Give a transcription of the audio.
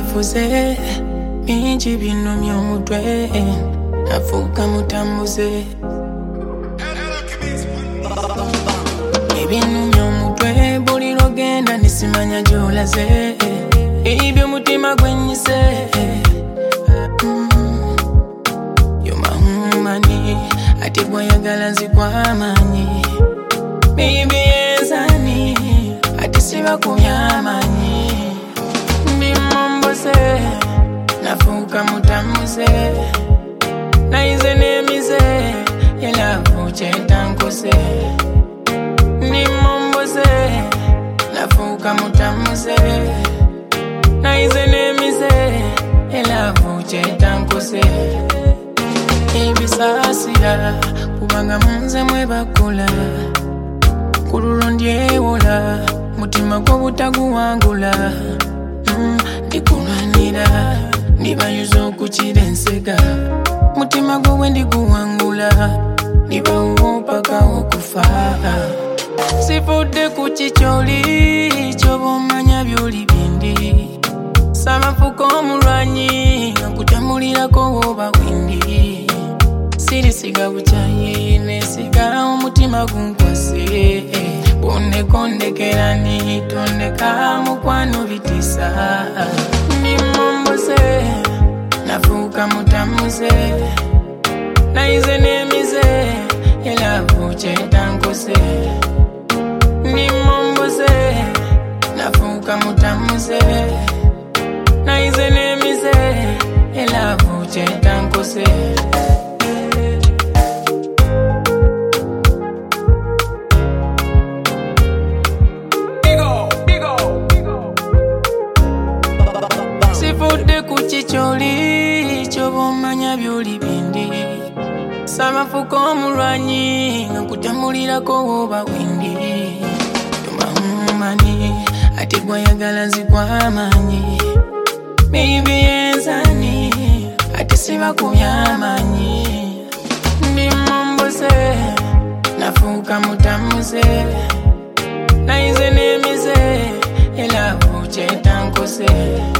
bifuze bingi binumya omutwe nafuuka mutambuze ebinumya omutwe buli lwogenda nisimanya gy'olaze ebyo mutima gwenyise yomahumani ate gwayagala nzigwamanyi baby enzani ate sibakumyamanyi ndimomboze nafuuka mutambuze naize nemize yelavu kyetankose ndimomboze nafuuka mutambuze naize nemize yelavu kyetankose ebisasira kubanga munze mwebakula kululo ndyewola mutima gw'obutaguwangula ndikunanira nibayuza okukira ensega mutima gwo bwe ndiguwangula nibawo paka okufa sifudde ku kikyoli kyoba omanya byoli bindi samafuka omulwanyi okutambulirako woba windi sirisiga bukyayi nesiga omutima gunkwase bondekondekera nitondeka mukwano bitisa ndimomboze nafuuka mutambuze naize nemize yelavu kyetankose ndimomboze nafuuka mutambuze naize nemize yelavu kyetankose sifudde ku kikyoli kyoba omanya byoli bindi samafuka omulwanyi nga kutambulirako woba windi yomahumani ate gwayagala nzigwamanyi baby enzani ate sibakumyamanyi ndimomboze nafuuka mutambuze naize nemize yelavu kyetankose